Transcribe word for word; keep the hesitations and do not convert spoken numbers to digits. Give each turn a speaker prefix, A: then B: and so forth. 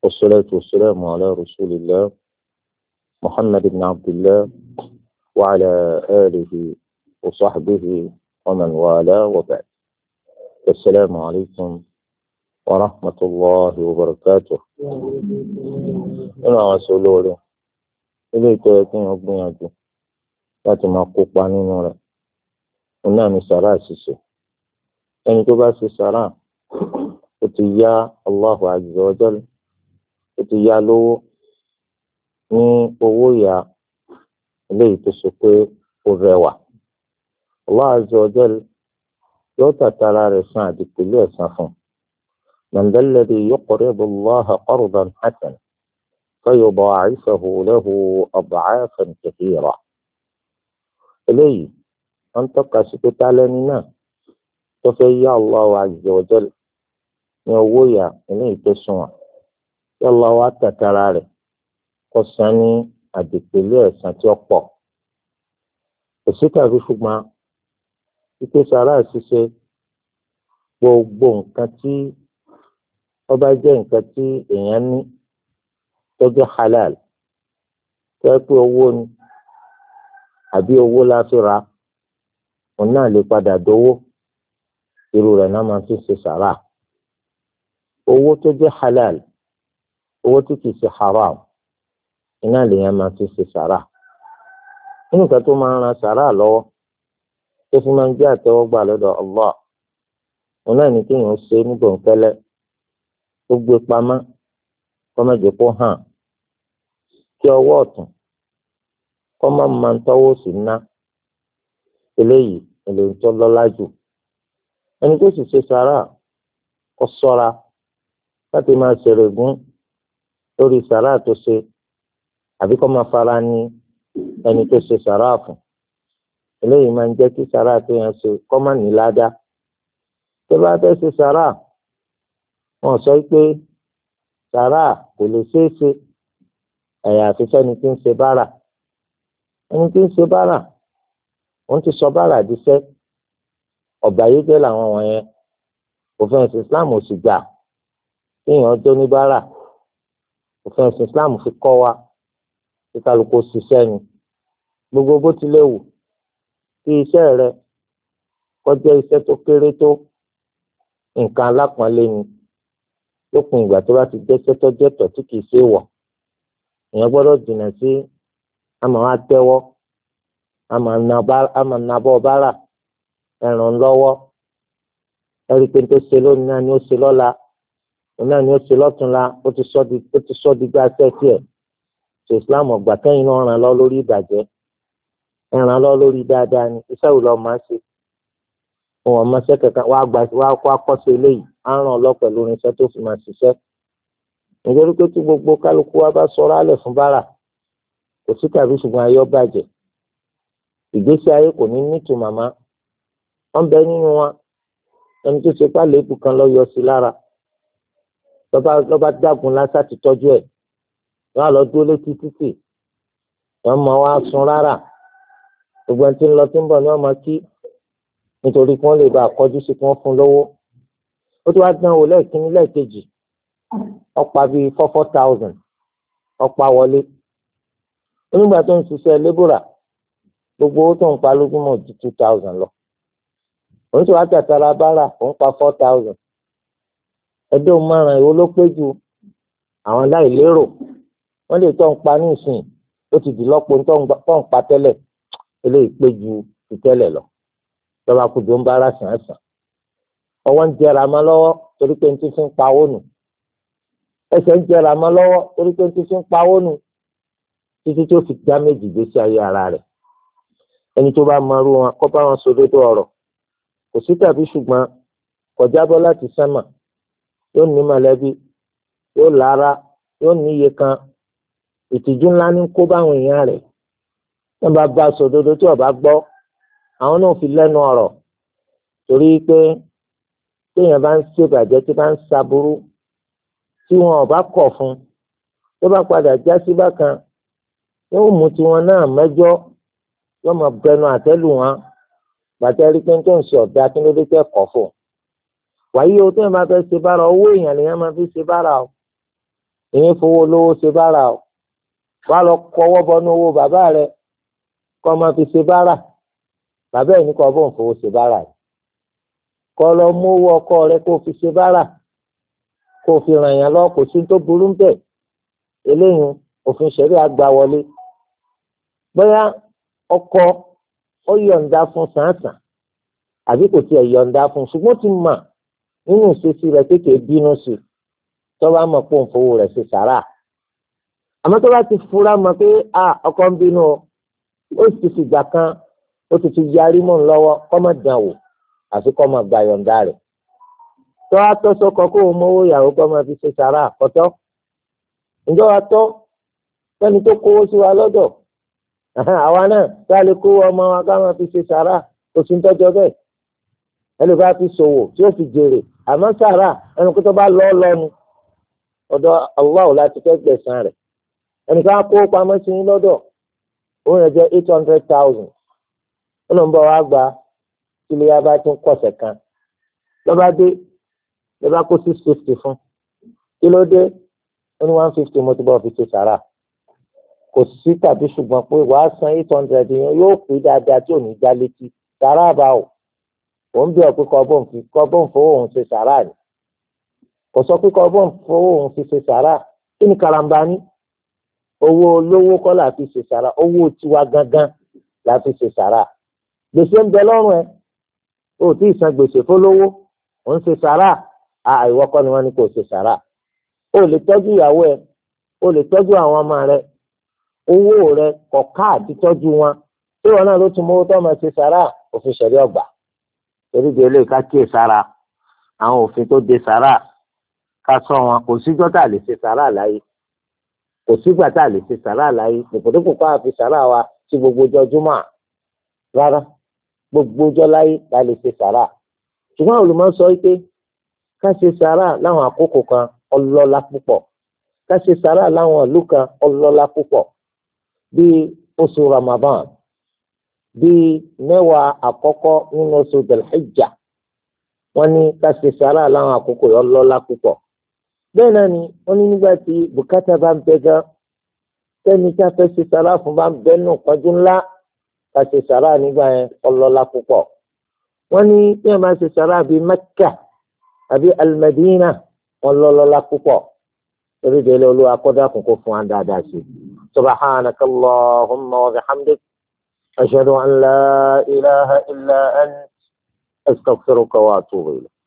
A: والصلاة والسلام على رسول الله محمد بن عبد الله وعلى آله وصحبه ومن والاه وبعد. السلام عليكم ورحمة الله وبركاته. أنا أسأل الله إليك يكون أبنياتي láti máa kópa nínú rẹ̀ òun náà ní sàrà ṣíṣe. Ẹni tó bá ṣe sàrà ó ti yá Allahu azza wa jalla, ó ti yá lówó ní owó ìyá eléyìí tó sọ pé ó rẹwà. Allah azza wa jalla yóò tàtàrà rẹ̀ san àdìpẹ̀lú ẹ̀san fún. Man dhal ladhi yuqridu Allaha qardan hasanan fayudha'ifahu lahu ad'afan kathira. eléyìí wọ́n tọ́ka sí pé tálẹ́ni náà tó fẹ́ yá Allahu azza wa jalla ní owó ìyá eléyìí tó sunwọ̀n tí Allah wá tàtàrà rẹ̀ kó san ní àdìpẹ̀lẹ́ ẹ̀san tí ó pọ̀. kò sí tàbí ṣùgbọ́n ike sàrà ṣíṣe gbogbo nǹkan tí ó bá jẹ́ nǹkan tí èèyàn ní tó jẹ́ halal tó yẹ pé owó ni àbí owó la fi ra òun náà lè padà dówó, irú rẹ̀ náà máa fi ṣe sàrà. owó tó jẹ́ halal, owó tí kìí ṣe haram, iná lèèyàn máa fi ṣe sàrà. nínú nǹkan tó máa ń ran sàrà lọ́wọ́ tó fi máa ń jẹ́ àtẹ́wọ́gbà lọ́dọ̀ Allah òun náà ní kéèyàn ṣe ní bòńkẹ́lẹ́ tó gbé pamọ́ kó má jẹ́ kó hàn, kí ọwọ́ ọ̀tún kó má máa ń tọ́wọ́ sí ná. eléyìí eléyìí tó lọ́lá jù. ẹni tó sì ṣe sàrà kó ṣọ́ra láti máa ṣèrègùn lórí sàrà tó ṣe àbí kó máa fara ní ẹni tó ṣe sàrà fún. eléyìí máa ń jẹ́ kí sàrà tó yẹn ṣe kó má ní ládá. tó bá fẹ́ ṣe sàrà wọ́n sọ pé sàrà kò lè ṣeé ṣe àyàfi fẹ́ni tí ń ṣe bárà. ẹni tí ń ṣe bárà wọ́n ti sọ bárà díṣẹ́, ọ̀bàyéjẹ́ làwọn wọ̀nyẹn. òfin ẹ̀sìn Islam ò sì gbà kéèyàn ọjọ́ ní bárà. òfin ẹ̀sìn Islam fi kọ́ wa kí kálukú ṣiṣẹ́ ni. gbogbo bó tilẹ̀ wù kí iṣẹ́ rẹ kó jẹ́ iṣẹ́ tó kéré tó, nǹkan alápọ̀nlé ni lópin ìgbà tó bá ti jẹ́ iṣẹ́ tó jẹ́ tọ̀ tí kìí ṣe wọ̀. èèyàn gbọ́dọ̀ jìnnà sí àmọ́ wá tẹ́wọ́ àmọ́ nàbọ̀ bárà ẹ̀ràn lọ́wọ́. ẹ̀rí pé tó ṣe lónìí náà ni ó ṣe lọ́la, òun náà ni ó ṣe lọ́túnla, ó ti sọ́ di gbá sẹ́ẹ̀tì ẹ̀. ṣe Islam ọgbà kẹ́yìn náà ràn lọ́ lórí ìbàjẹ́, ẹ̀ràn lọ́ lórí dáadáa ni. iṣẹ́ wo lọ́ọ́ máa ṣe fún ọmọ ṣẹ́ kankan wá gba wá kó akọ́ṣe eléyìí á ràn lọ́ pẹ̀lú irinṣẹ́ tó fi máa ṣiṣẹ́. nítorí pé tí gbogbo kálukú wa bá sọ̀rọ̀ alẹ̀ fún bárà kò sí tàbí ṣùgbọ́n ayé bàjẹ́, ìgbésí ayé kò ní nítumọ̀ màmá. wọ́n bẹ nínú wa ẹni tó ṣe pálébù kan lọ yọ sí lára lọ́ba dágun lásà ti tọ́jú ẹ̀ wọ́n á lọ dúró létí títì wọ́n mọ wá sun rárá. gbogbo ẹni tí ń lọ tí ń bọ̀ ni wọ́n máa kí nítorí kí wọ́n lè bá àkọ́jú sí kí wọ́n fún lówó. ó ti wá dán wò lẹ́ẹ̀kínní lẹ́ẹ̀kejì ọ̀pá bíi four four thousand ọ̀pá wọlé. onígbà tó ń ṣiṣẹ́ lébùrà gbogbo owó tó ń pa lójúmọ́ ju two thousand lọ. òun tí wàá tàtàrà bárà òun pa four thousand. ẹjọ́ márùn-ún ìwọ ló pé ju àwọn aláìlérò. wọ́n lè tó ń pa ní ìsìn ó ti dì lọ́pọ̀ tó ń pa tẹ́lẹ̀, eléyìí pé ju ti tẹ́lẹ̀ lọ. lọ́ba kùdó ń bára sàn án sàn. ọwọ́ ń jẹrà mọ́ lọ́wọ́ torí pé ń ti fi ń pawó nù. ẹsẹ̀ ń jẹrà mọ́ lọ́wọ́ torí pé ń ti fi ń pawó nù. títí tó fi dá méjì gbé sí ayé ara rẹ̀. ẹni tó bá mọrú wọn kó bá wọn sòdodo ọ̀rọ̀. kò sí tàbí ṣùgbọ́n kọjá bọ́ láti sánmà. yóò ní mọ̀lẹ́bí, yóò lára, yóò ní iye kan. ìtìjú ńlá ní kó báwọn èèyàn rẹ̀. wọ́n bá bá sòdodo tí ọba gbọ́ àwọn náà fi lẹ́nu ọ̀rọ̀. torí pé téèyàn bá ń ṣèbàjẹ́ tí bá ń ṣaburú tí wọn ò bá kọ̀ fún tó bá padà já sí bákan yóò mú tiwọn náà mẹ́jọ yóò máa bẹnu àtẹ́lù wọn. gbàtẹ́ rí pé tó ń ṣe ọ̀dà kí ló dé tẹ́ kọ̀ fún. wàyí o tó yẹn máa fẹ́ ṣe bára owó èèyàn lèèyàn máa fi ṣe bára o. ìyẹn fowó lówó ṣe bára o wà lọ kọwọ́ bọnú owó bàbá rẹ kọ́ máa fi ṣe bára bàbá ẹ̀ ní kọ́ bọ́n fowó ṣe bára rẹ kọ́ lọ mú owó ọkọ rẹ kó fi ṣe bára kó fi ràn yàn lọ kò sí tó burú bẹ́ẹ̀ eléyìí òfin ṣẹ̀rí àgbà wọlé bóyá ọkọ ó yọ̀ǹda fún sàǹsàn àbí kò tiẹ̀ yọ̀ǹda fún ṣùgbọ́n ti mà nínú ìṣesí rẹ̀ kékeré bínú sí tó bá mọ̀ pé òun fowó rẹ̀ ṣe sàrà àmọ́ tó bá ti fura mọ̀ pé a ọkọ ń bínú ó sì ti gbà kan ó ti ti yarí mọ́ ń lọ́wọ́ kọ́ mọ̀ dàn wò àfi kọ́ mọ̀ gba yọ̀ǹda rẹ̀ tó a tọ́ sọ́kọ kó o mọ́wó ìyàwó kọ́ mọ̀ fi ṣe sàrà kọ́tọ́ ǹjọ́ wa tọ́ sẹ́ni tó kówó sí wa lọ́dọ̀ àwa náà tá a lè kó ọmọ wa ká máa fi ṣe sàrà oṣù tọ́jọ́ bẹ́ẹ̀ ẹni bá fi ṣòwò tí ó fi jèrè àmọ́ sàrà ẹni kó tó bá lọ́ lọ́nu ọ̀dọ̀ Allah láti fẹ́ gbẹ̀san rẹ̀ ẹni ká kó pamọ́ sí yín lọ́dọ̀ ó yẹn jẹ́ eight hundred thousand ó ló ń bọ̀ wá gba ilé yá bá tún kọ̀sẹ̀ kan lọ́ba dé lọ́ba kó six fifty fún kí ló dé ó ní one fifty mo ti bọ̀ fi ṣe sàrà kò sí tàbí ṣùgbọ́n pé wàá san eight hundred yẹn yóò pé dáadáa tí ò ní já létí sàrà bá o òun bí ọ pé kọ́bọ̀n fi kọ́bọ̀n fowó òun ṣe sàrà ni kò sọ pé kọ́bọ̀n fowó òun fi ṣe sàrà kí ni karambà ní owó olówó kọ́ là fi ṣe sàrà owó tiwa gangan là fi ṣe sàrà gbèsè ń bẹ lọ́rùn ẹ o tí ì san gbèsè fólówó òun ṣe sàrà àìwọ́ kọ́ ni wọ́n ní kò ṣe sàrà o lè tọ́jú ìyàwó ẹ o lè tọ́jú àwọn ọmọ rẹ owó rẹ kọ̀ọ̀ká àti tọ́jú wọn tí wọn náà ló tún mọ́wó tó máa ṣe sàrà òfin ṣẹ̀rí ọgbà torí de ilé ká kíyè sára àwọn òfin tó de sàrà ká sọ wọn kò síjọ́ tá a lè ṣe sàrà láyé kò sígbà tá a lè ṣe sàrà láyé dèpòdépò ká fi sàrà wa sí gbogbo ọjọ́ júmọ́ rárá gbogbo ọjọ́ láyé la lè ṣe sàrà ṣùgbọ́n olùmọ̀ sọ pé ká ṣe sàrà láwọn àkókò kan ọlọ́lá púpọ̀ ká ṣe sàrà láwọn ìlú kan ọlọ́lá púpọ̀ bíi oṣù Ramadan bíi mẹ́wàá àkọ́kọ́ nínú oṣù Dhul-Hijja wọ́n ní ká ṣe sàrà láwọn àkókò yọ lọ́lá púpọ̀ bẹ́ẹ̀ náà ni wọ́n ní nígbà tí bùkátà bá ń bẹ gan tẹ́ni tí a fẹ́ ṣe sàrà fún bá ń bẹ nù pọ́njú ńlá ká ṣe sàrà nígbà yẹn ọlọ́lá púpọ̀ wọ́n ní tí wọ́n bá ṣe sàrà bíi Mẹ́kà àbí Al-Madina wọ́n lọ́lọ́lá púpọ̀ torí délé olúwa kọ́dà kún kó fún wa dáadáa sí subhanaka Allahumma wa bihamdik ashhadu an la ilaha illa ant astaghfiruka wa atubu ilayk.